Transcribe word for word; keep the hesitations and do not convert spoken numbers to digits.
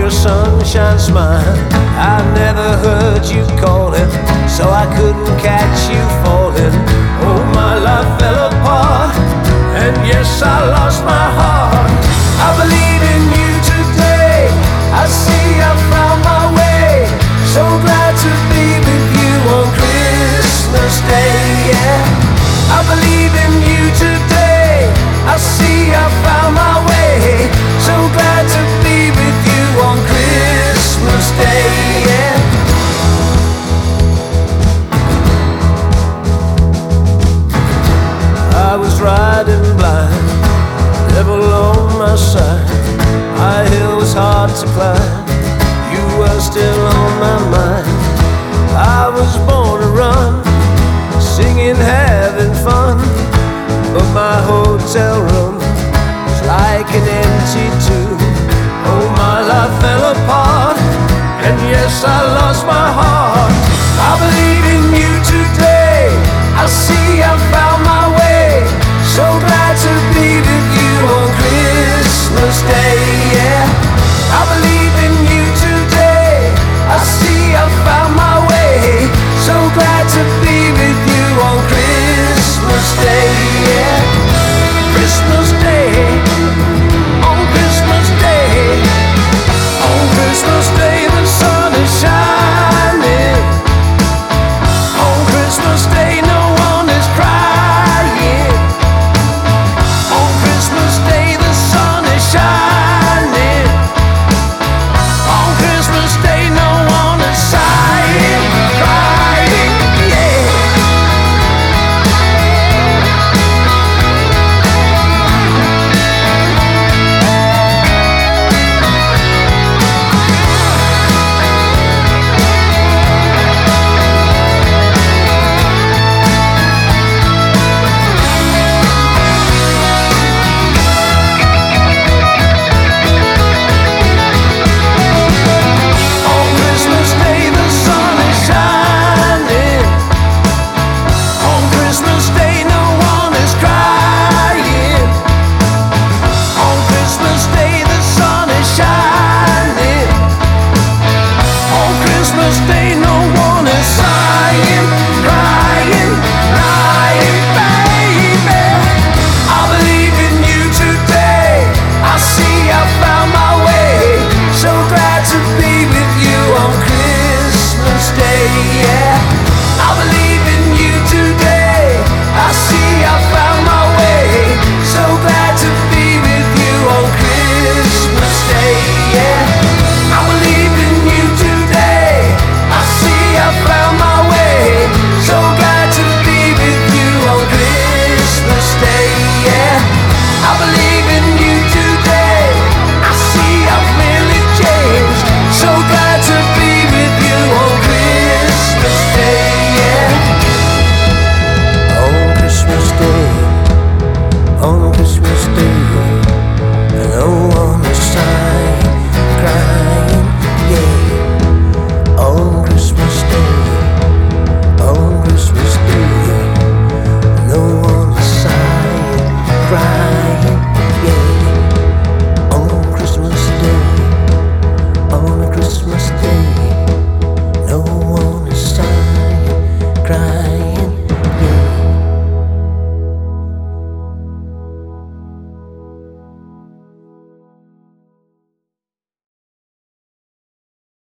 your sunshine smile. I never heard you calling, so I couldn't catch you falling. Oh, my life fell apart, and yes, I lost my heart. I believe in you today, I see I found my way. So glad to be with you on Christmas Day, yeah. I believe in you today, I see I found my way. So glad to be with you on Christmas Day, yeah. I was riding blind, devil on my side. My hill was hard to climb, you were still on my mind. I was born to run, singing, having fun, but my hotel room was like an empty tomb. Oh, my life fell apart, and yes, I lost my heart. I believe in you today, I see I found my way. So glad to be with you on Christmas Day, yeah. I believe in you today, I see I found my way. So glad to be with you on Christmas Day, yeah. Christmas Day, on Christmas Day, on Christmas Day the sun is shining. On Christmas Day no one is crying. On Christmas Day the sun is shining. On Christmas Day no one is sighing, crying, yeah. On Christmas Day the sun is shining. On Christmas Day no one is crying. On Christmas Day the sun is shining. On Christmas Day no one is sighing, crying, lying, baby. I believe in you today, I see I found my way. So glad to be with you on Christmas Day, yeah. I believe in you today, I see I found my way. So glad to be with you on Christmas Day, yeah. I believe in you today, I see I found my way. So glad to be with you on Christmas Day, yeah. I believe in you today, I see I've really changed. So glad to be with you on Christmas Day, yeah. On Christmas Day, on Christmas Day, no one is sighing.